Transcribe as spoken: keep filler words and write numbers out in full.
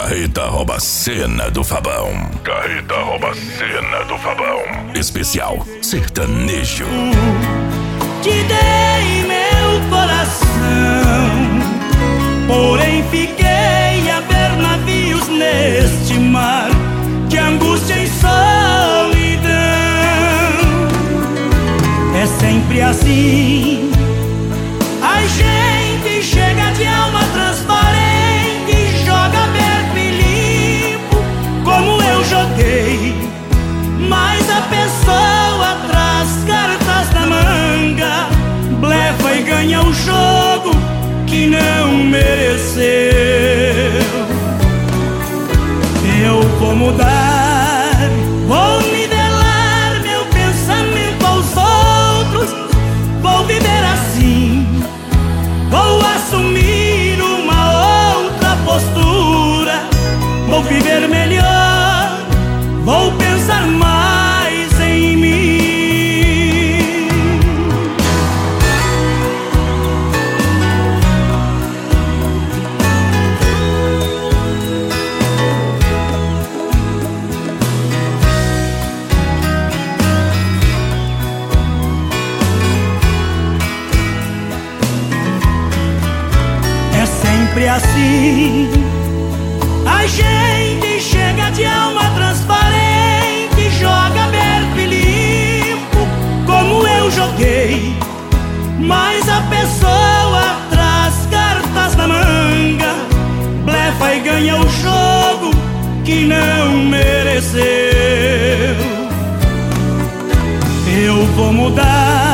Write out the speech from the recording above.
Carreta rouba cena do Fabão. Carreta rouba cena do Fabão. Especial sertanejo. Te dei meu coração, porém fiquei a ver navios neste mar de angústia e solidão. É sempre assim, a gente chega de alma transparente, joga aberto e limpo, como eu joguei. Mas a pessoa traz cartas na manga, blefa e ganha o jogo que não mereceu. Eu vou mudar, vou nivelar meu pensamento aos outros, vou viver assim, vou assumir uma outra postura, vou viver melhor, vou pensar mais em mim. É sempre assim, a gente chega de alma transparente, joga aberto e limpo, como eu joguei. Mas a pessoa traz cartas na manga, blefa e ganha o jogo que não mereceu. Eu vou mudar,